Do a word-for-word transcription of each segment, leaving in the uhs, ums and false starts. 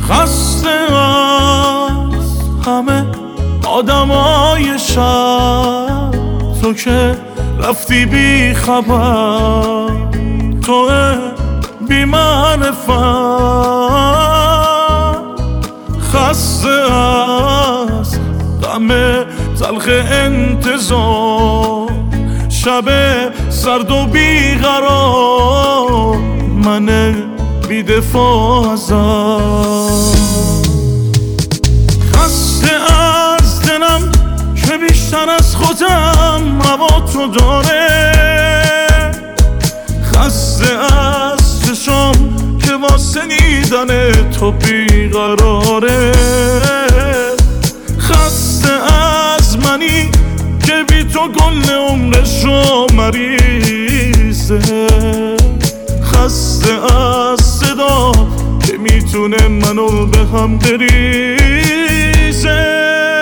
خسته از همه آدمای شهر، تو که رفتی بی خبر، تو بی معرفت. خسته از غم تلخ انتظار، شب سرد و بیقرار، من بی دفاع ازت. خسته از دلم که بیشتر از خودم هوا تو داره، خسته از چشم که واسه دیدن تو بیقراره، خسته از منی که بی تو گل عمرشو مریضه، خسته از صدا که میتونه منو به هم بریزه.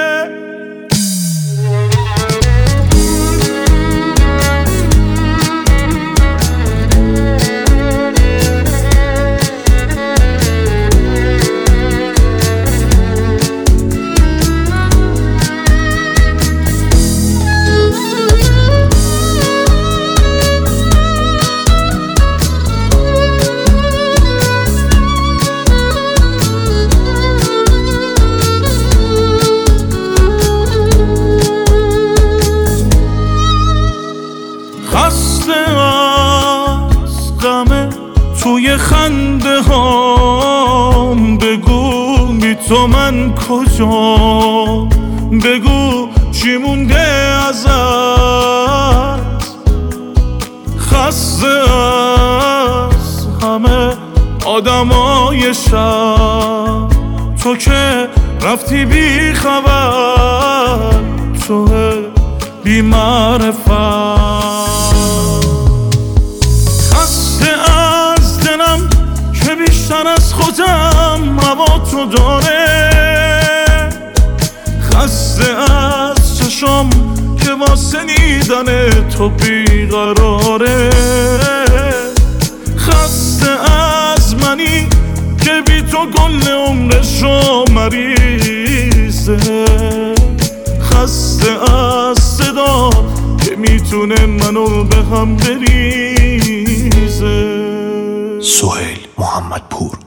خسته از غم توی خنده هام، بگو بی تو من کجا، بگو چی مونده ازت. خسته از همه آدمای شهر، تو که رفتی بی خبر، تو بی معرفت. بیشتر از خودم هوا تو داره، خسته از چشم که واسه دیدن تو بیقراره، خسته از منی که بی تو گل عمرشو مریضه، خسته از صدا که میتونه منو به هم بریزه. سهیل محمدپور.